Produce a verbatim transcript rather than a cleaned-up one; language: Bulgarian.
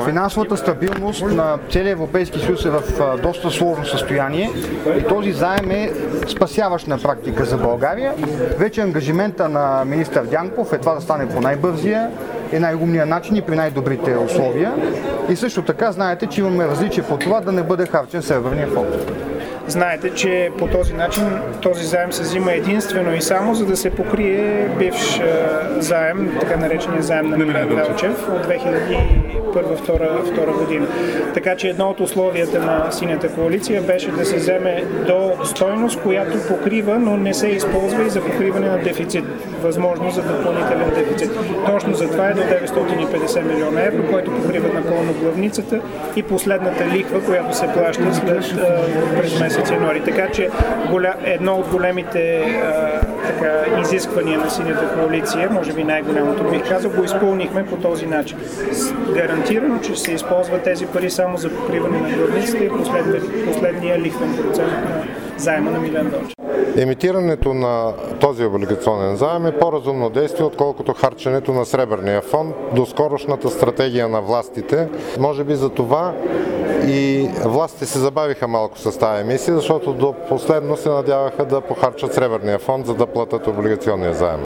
Финансовата стабилност на целия Европейски съюз е в доста сложно състояние и този заем е спасяващ на практика за България. Вече ангажимента на министър Дянков е това да стане по най-бързия и най-умния начин и при най-добрите условия. И също така знаете, че имаме различие по това да не бъде харчен Сребърния фонд. Знаете, че по този начин този заем се взима единствено и само за да се покрие бивш заем, така наречения заем на Милен Велчев от две хиляди и първа втора година. Така че едно от условията на Синята коалиция беше да се вземе до стойност, която покрива, но не се използва и за покриване на дефицит. Възможност за допълнителен дефицит. Точно за това е до деветстотин и петдесет милиона евро, който покрива напълно главницата и последната лихва, която се плаща след през месец януари. Така че голя, едно от големите а, така, изисквания на Синята коалиция, може би най-голямото бих казал, го изпълнихме по този начин. Гарантирано, че ще се използват тези пари само за покриване на главницата и последния, последния лихвен процент на заема на Милен Велчев. Емитирането на този облигационен заем е по-разумно действие, отколкото харченето на Сребърния фонд до скорошната стратегия на властите. Може би за това и властите се забавиха малко с тази емисия, защото до последно се надяваха да похарчат Сребърния фонд, за да платят облигационния заем.